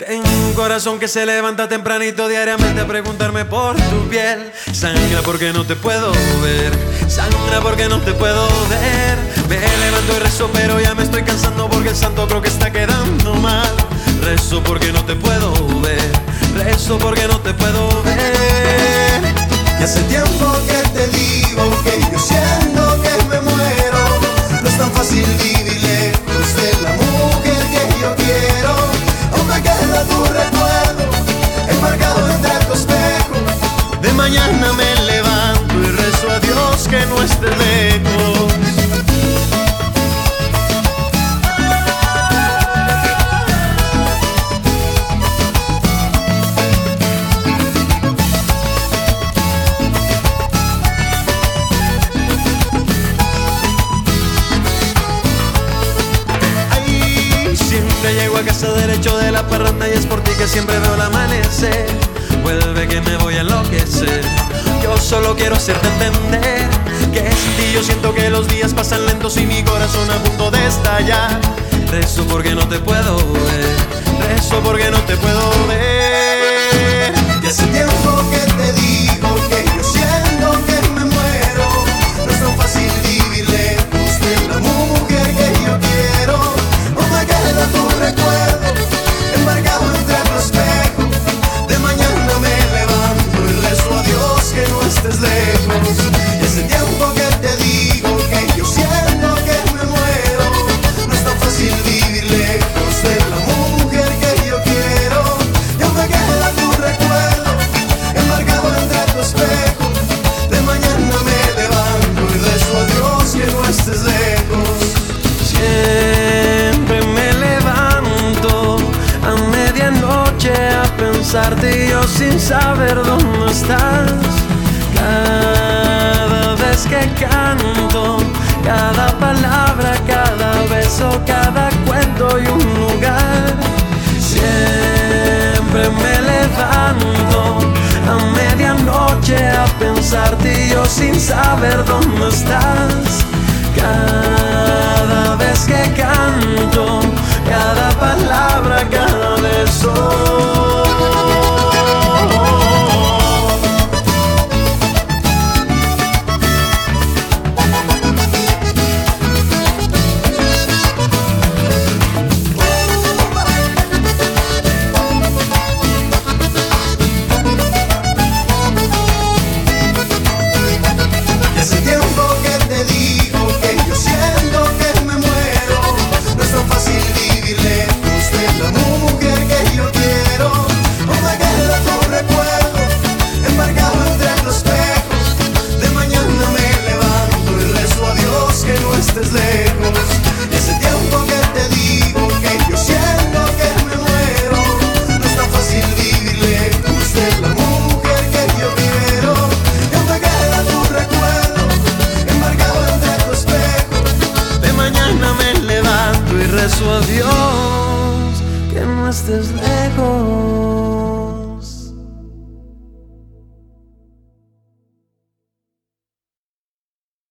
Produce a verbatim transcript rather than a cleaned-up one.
Tengo un corazón que se levanta tempranito diariamente a preguntarme por tu piel. Sangra porque no te puedo ver, sangra porque no te puedo ver. Me levanto y rezo pero ya me estoy cansando porque el santo creo que está quedando mal. Rezo porque no te puedo ver, rezo porque no te puedo ver. Y hace tiempo que te digo que yo siento que me muero. No es tan fácil vivir lejos de la mujer que yo quiero. Aún me queda tu recuerdo enmarcado entre tu espejo. De mañana me levanto y rezo a Dios que no esté lejos. Llego a casa derecho de la parranda y es por ti que siempre veo el amanecer. Vuelve que me voy a enloquecer. Yo solo quiero hacerte entender que sin ti yo siento que los días pasan lentos y mi corazón a punto de estallar. Rezo porque no te puedo ver, rezo porque no te puedo ver. Y hace tiempo que te digo que yo siento que me muero. No es tan fácil vivir lejos de la mujer que yo quiero. No me queda tu recuerdo embarcado entre tu espejo. De mañana me levanto y rezo a Dios que no estés lejos. Y hace tiempo que te digo que yo siento que me muero. No es tan fácil vivir lejos de la mujer que yo quiero. Ya me queda tu recuerdo embarcado entre tu espejo. De mañana me levanto y rezo a Dios que no estés lejos. Siempre me levanto a medianoche a pensarte y yo sin saber dónde estás. Cada vez que canto, cada palabra, cada beso, cada cuento y un lugar. Siempre me levanto a medianoche a pensarte y yo sin saber dónde estás. Cada vez que canto, cada palabra, cada beso. Y hace tiempo que te digo que yo siento que me muero. No es tan fácil vivir lejos de la mujer que yo quiero. No me queda tu recuerdo embarcado entre los espejos. De mañana me levanto y rezo a Dios que no estés lejos. Y hace tiempo que te digo que yo siento que me muero. No es tan fácil vivir lejos de la mujer que yo quiero. Ya me queda tu recuerdo embarcado entre tu espejo. De mañana me levanto y rezo a Dios que no estés lejos.